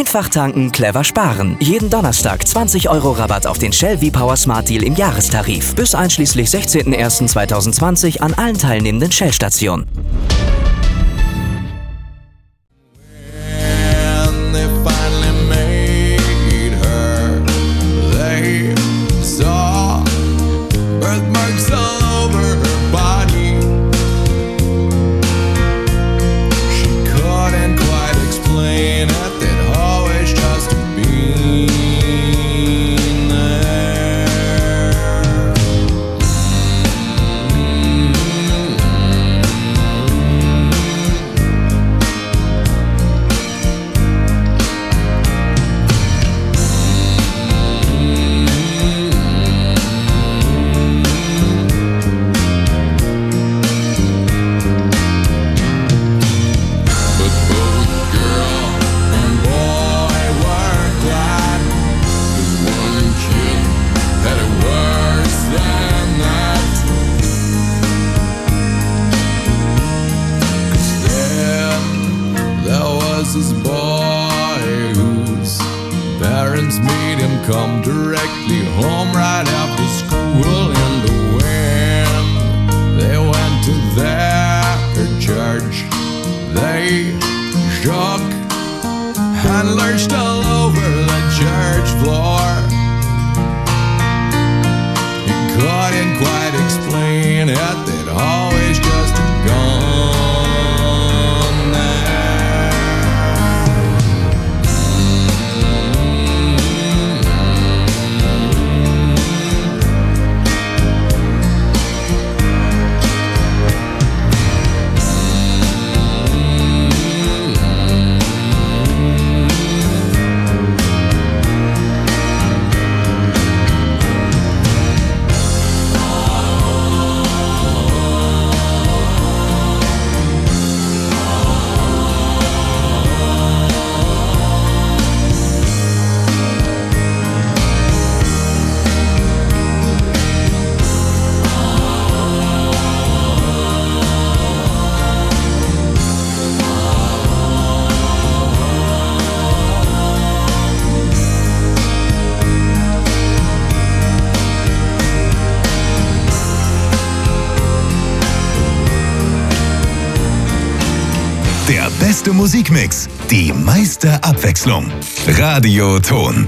Einfach tanken, clever sparen. Jeden Donnerstag 20 € Rabatt auf den Shell V-Power Smart Deal im Jahrestarif. Bis einschließlich 16.01.2020 an allen teilnehmenden Shell-Stationen. This boy whose parents made him come directly home right after school in the wind. They went to their church, they shook and lurched all over the church floor. He couldn't quite explain it, they'd always just gone. Der beste Musikmix, die meiste Abwechslung. Radioton.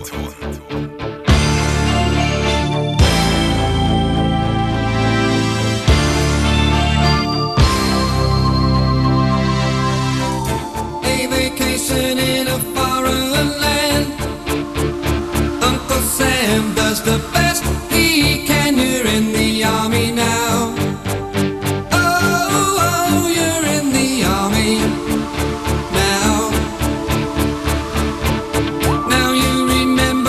A vacation in a foreign land. Uncle Sam does the best he can. You're in the army now. Oh, you're in the army now. Now you remember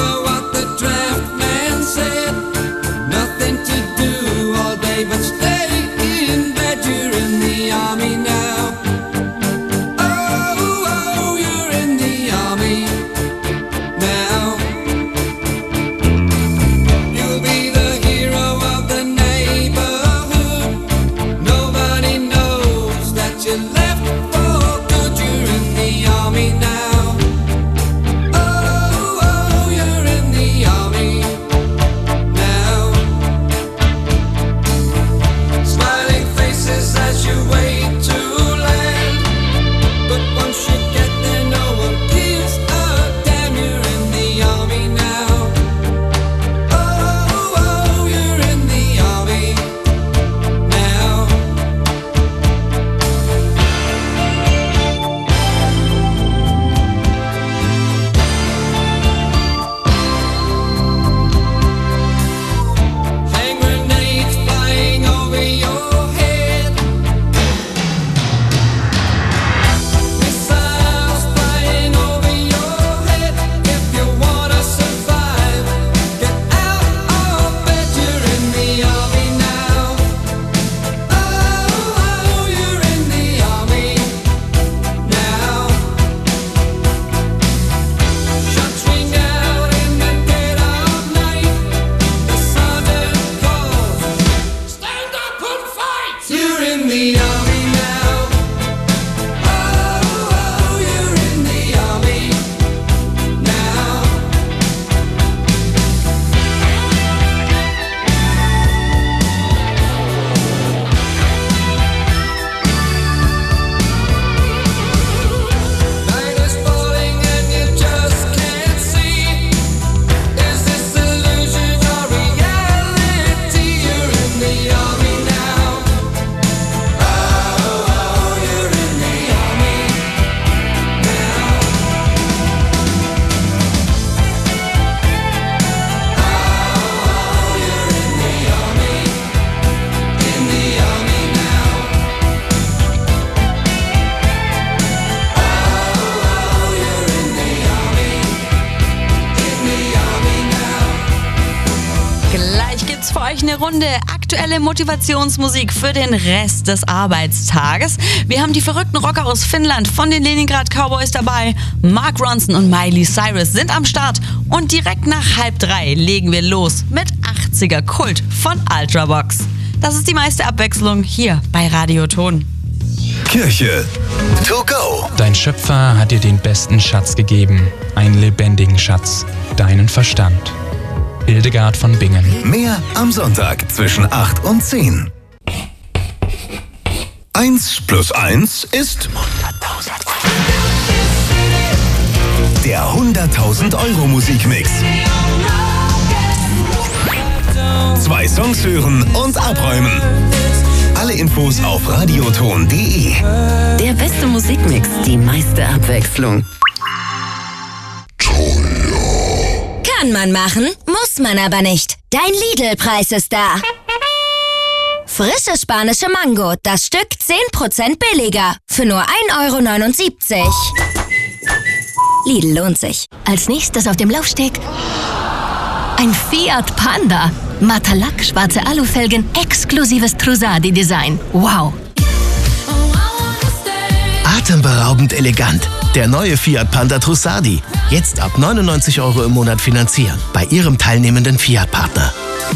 gibt's für euch eine Runde aktuelle Motivationsmusik für den Rest des Arbeitstages. Wir haben die verrückten Rocker aus Finnland von den Leningrad Cowboys dabei. Mark Ronson und Miley Cyrus sind am Start. Und direkt nach 2:30 legen wir los mit 80er Kult von Ultravox. Das ist die meiste Abwechslung hier bei Radio Ton. Kirche to go. Dein Schöpfer hat dir den besten Schatz gegeben, einen lebendigen Schatz, deinen Verstand. Hildegard von Bingen. Mehr am Sonntag zwischen 8 und 10. 1 plus 1 ist 100.000. Der 100.000 Euro Musikmix. 2 Songs hören und abräumen. Alle Infos auf radioton.de. Der beste Musikmix, die meiste Abwechslung. Kann man machen, muss man aber nicht. Dein Lidl-Preis ist da. Frische spanische Mango, das Stück 10% billiger. Für nur 1,79 €. Lidl lohnt sich. Als nächstes auf dem Laufsteg ein Fiat Panda. Matter Lack, schwarze Alufelgen, exklusives Trussardi-Design. Wow. Atemberaubend elegant. Der neue Fiat Panda Trussardi. Jetzt ab 99 € im Monat finanzieren. Bei Ihrem teilnehmenden Fiat-Partner.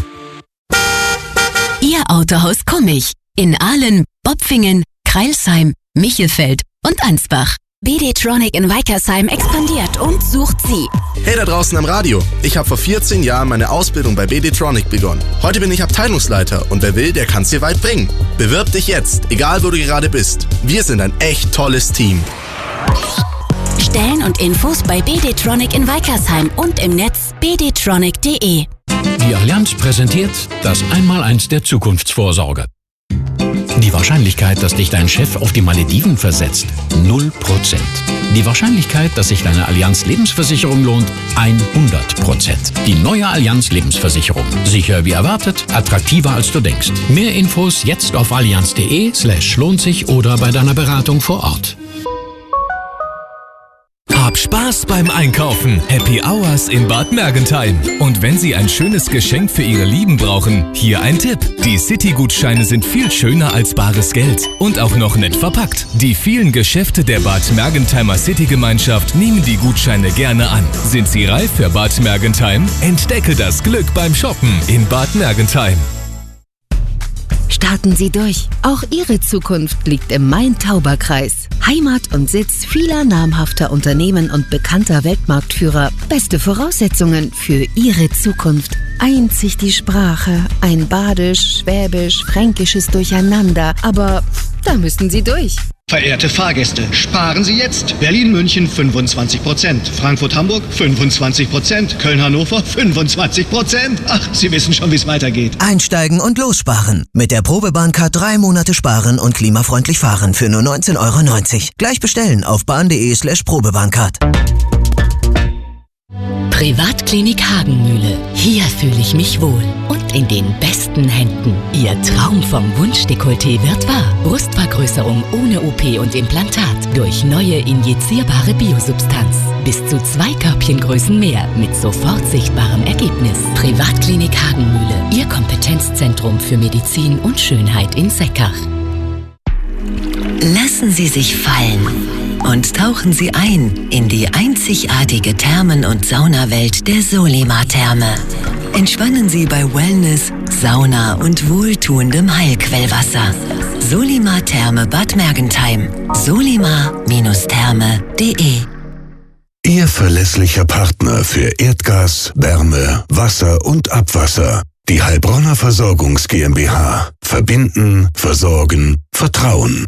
Ihr Autohaus Kummich. In Ahlen, Bopfingen, Kreilsheim, Michelfeld und Ansbach. BD-Tronic in Weikersheim expandiert und sucht Sie. Hey da draußen am Radio. Ich habe vor 14 Jahren meine Ausbildung bei BD-Tronic begonnen. Heute bin ich Abteilungsleiter und wer will, der kann's dir weit bringen. Bewirb dich jetzt, egal wo du gerade bist. Wir sind ein echt tolles Team. Stellen und Infos bei BD-Tronic in Weikersheim und im Netz bdtronic.de. Die Allianz präsentiert das Einmaleins der Zukunftsvorsorge. Die Wahrscheinlichkeit, dass dich dein Chef auf die Malediven versetzt, 0%. Die Wahrscheinlichkeit, dass sich deine Allianz Lebensversicherung lohnt, 100%. Die neue Allianz Lebensversicherung. Sicher wie erwartet, attraktiver als du denkst. Mehr Infos jetzt auf allianz.de/lohnt sich oder bei deiner Beratung vor Ort. Hab Spaß beim Einkaufen. Happy Hours in Bad Mergentheim. Und wenn Sie ein schönes Geschenk für Ihre Lieben brauchen, hier ein Tipp. Die City-Gutscheine sind viel schöner als bares Geld und auch noch nett verpackt. Die vielen Geschäfte der Bad Mergentheimer City-Gemeinschaft nehmen die Gutscheine gerne an. Sind Sie reif für Bad Mergentheim? Entdecke das Glück beim Shoppen in Bad Mergentheim. Starten Sie durch. Auch Ihre Zukunft liegt im Main-Tauber-Kreis. Heimat und Sitz vieler namhafter Unternehmen und bekannter Weltmarktführer. Beste Voraussetzungen für Ihre Zukunft. Einzig die Sprache, ein Badisch, Schwäbisch, Fränkisches Durcheinander. Aber da müssen Sie durch. Verehrte Fahrgäste, sparen Sie jetzt. Berlin-München 25%, Frankfurt-Hamburg 25%, Köln-Hannover 25%. Ach, Sie wissen schon, wie es weitergeht. Einsteigen und lossparen. Mit der Probebahncard 3 Monate sparen und klimafreundlich fahren für nur 19,90 €. Gleich bestellen auf bahn.de/Probebahncard. Privatklinik Hagenmühle. Hier fühle ich mich wohl. Und in den besten Händen. Ihr Traum vom Wunschdekolleté wird wahr. Brustvergrößerung ohne OP und Implantat. Durch neue injizierbare Biosubstanz. Bis zu 2 Körbchengrößen mehr. Mit sofort sichtbarem Ergebnis. Privatklinik Hagenmühle. Ihr Kompetenzzentrum für Medizin und Schönheit in Seckach. Lassen Sie sich fallen und tauchen Sie ein in die einzigartige Thermen- und Saunawelt der Solima-Therme. Entspannen Sie bei Wellness, Sauna und wohltuendem Heilquellwasser. Solima-Therme Bad Mergentheim. solima-therme.de. Ihr verlässlicher Partner für Erdgas, Wärme, Wasser und Abwasser. Die Heilbronner Versorgungs GmbH. Verbinden, versorgen, vertrauen.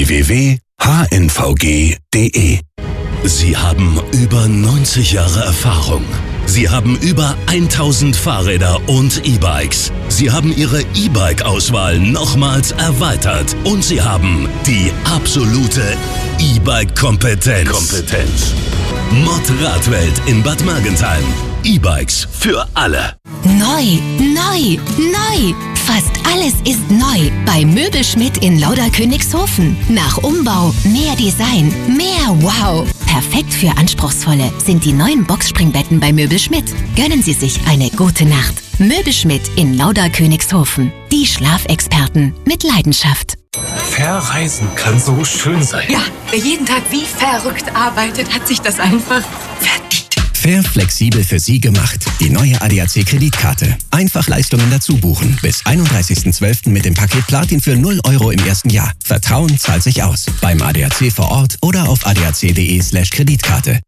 www.hnvg.de. Sie haben über 90 Jahre Erfahrung. Sie haben über 1000 Fahrräder und E-Bikes. Sie haben Ihre E-Bike-Auswahl nochmals erweitert. Und Sie haben die absolute E-Bike-Kompetenz. Mod Radwelt in Bad Mergentheim. E-Bikes für alle. Neu, neu, neu. Fast alles ist neu bei Möbelschmidt in Lauderkönigshofen. Nach Umbau mehr Design, mehr Wow. Perfekt für Anspruchsvolle sind die neuen Boxspringbetten bei Möbelschmidt. Gönnen Sie sich eine gute Nacht. Möbelschmidt in Lauda-Königshofen. Die Schlafexperten mit Leidenschaft. Verreisen kann so schön sein. Ja, wer jeden Tag wie verrückt arbeitet, hat sich das einfach verdient. Fair flexibel für Sie gemacht. Die neue ADAC-Kreditkarte. Einfach Leistungen dazu buchen. Bis 31.12. mit dem Paket Platin für 0 € im ersten Jahr. Vertrauen zahlt sich aus. Beim ADAC vor Ort oder auf adac.de/Kreditkarte.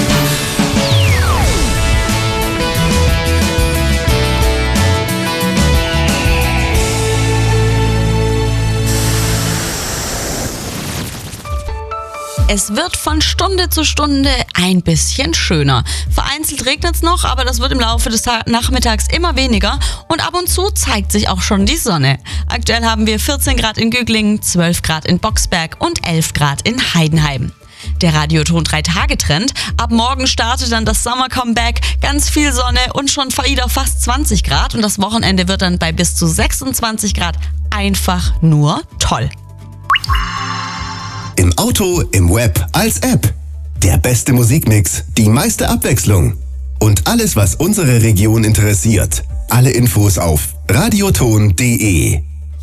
Es wird von Stunde zu Stunde ein bisschen schöner. Vereinzelt regnet es noch, aber das wird im Laufe des Nachmittags immer weniger und ab und zu zeigt sich auch schon die Sonne. Aktuell haben wir 14 Grad in Güglingen, 12 Grad in Boxberg und 11 Grad in Heidenheim. Der Radioton 3-Tage-Trend. Ab morgen startet dann das Sommer-Comeback. Ganz viel Sonne und schon wieder fast 20 Grad. Und das Wochenende wird dann bei bis zu 26 Grad einfach nur toll. Im Auto, im Web, als App. Der beste Musikmix, die meiste Abwechslung. Und alles, was unsere Region interessiert. Alle Infos auf radioton.de.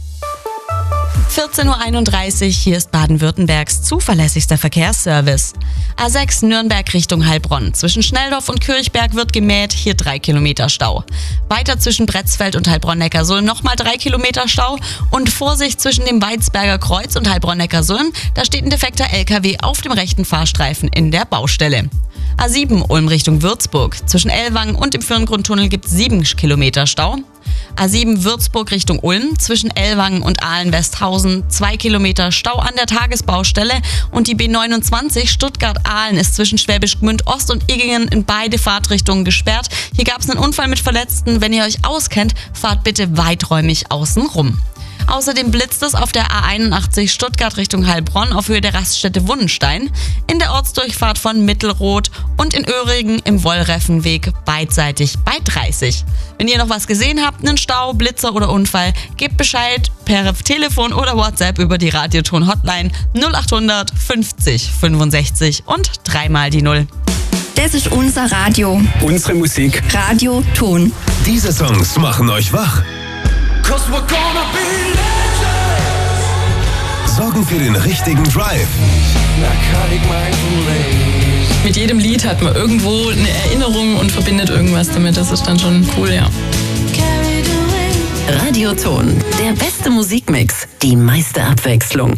14.31 Uhr, hier ist Baden-Württembergs zuverlässigster Verkehrsservice. A6 Nürnberg Richtung Heilbronn. Zwischen Schnelldorf und Kirchberg wird gemäht, hier 3 Kilometer Stau. Weiter zwischen Bretzfeld und Heilbronn-Neckarsulm nochmal 3 Kilometer Stau. Und Vorsicht zwischen dem Weizberger Kreuz und Heilbronn-Neckarsulm, da steht ein defekter LKW auf dem rechten Fahrstreifen in der Baustelle. A7 Ulm Richtung Würzburg. Zwischen Ellwangen und dem Firngrundtunnel gibt es 7 Kilometer Stau. A7 Würzburg Richtung Ulm. Zwischen Ellwangen und Ahlen-Westhausen 2 Kilometer Stau an der Tagesbaustelle. Und die B29 Stuttgart-Ahlen ist zwischen Schwäbisch Gmünd Ost und Iggingen in beide Fahrtrichtungen gesperrt. Hier gab es einen Unfall mit Verletzten. Wenn ihr euch auskennt, fahrt bitte weiträumig außen rum. Außerdem blitzt es auf der A81 Stuttgart Richtung Heilbronn auf Höhe der Raststätte Wunnenstein, in der Ortsdurchfahrt von Mittelrot und in Öhringen im Wollreffenweg beidseitig bei 30. Wenn ihr noch was gesehen habt, einen Stau, Blitzer oder Unfall, gebt Bescheid per Telefon oder WhatsApp über die Radioton-Hotline 0800 50 65 und 3 die 0. Das ist unser Radio. Unsere Musik. Radioton. Diese Songs machen euch wach. Sorgen für den richtigen Drive. Mit jedem Lied hat man irgendwo eine Erinnerung und verbindet irgendwas damit. Das ist dann schon cool, ja. Radioton, der beste Musikmix, die meiste Abwechslung.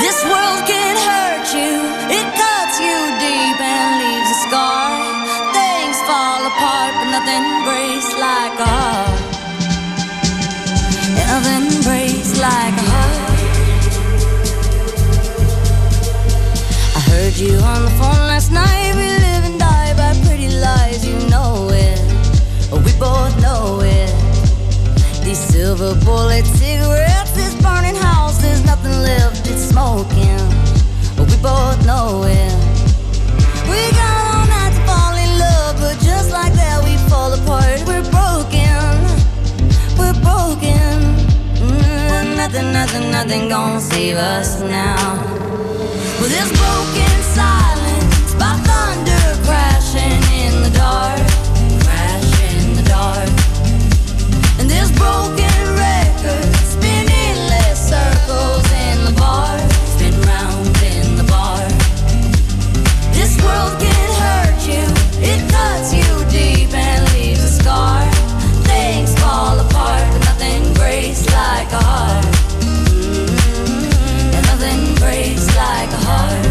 This world can hurt you, it cuts you deep and leaves a scar. Things fall apart, but nothing breaks like a heart. Nothing breaks like a heart. I heard you on the phone last night. We live and die by pretty lies, you know it. We both know it. These silver bullet cigarettes, this burning house, there's nothing left, it's smoking. We both know it. We got all night to fall in love, but just like that we fall apart. We're broken, we're broken. Nothing gonna save us now. Well, this broken silence by thunder crashing in the dark, crashing in the dark. And this broken record spinning endless circles in the bar, spin round in the bar. This world can hurt you, it cuts you deep and leaves a scar. Things fall apart, but nothing breaks like a heart. And nothing breaks like a heart.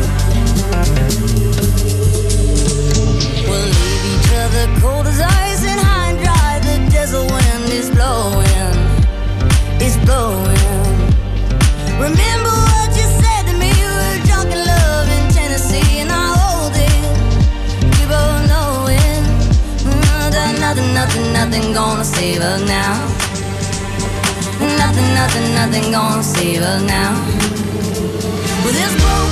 We'll leave each other cold as ice and high and dry. The desert wind is blowing, it's blowing. Remember what you said to me, we were drunk in love in Tennessee, and I hold it, we both know it. Nothing gonna save us now. Nothing gonna save us now. With this broken